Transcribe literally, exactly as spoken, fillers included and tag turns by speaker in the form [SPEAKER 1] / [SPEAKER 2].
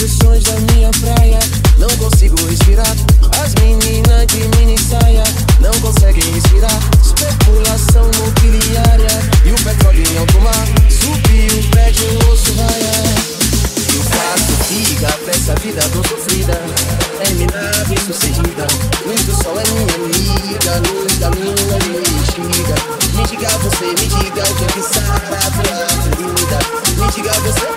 [SPEAKER 1] Construções da minha praia, não consigo respirar. As meninas de mini saia não conseguem respirar. Especulação mobiliária e o petróleo em alto mar. Subiu o prédio, o osso raia. E o fato fica pra essa vida tão sofrida. É mina bem sucedida. Luz do sol é minha amiga. Luz da lua me instiga. Me diga você, me diga o que é que sará a tua ferida. Me diga você.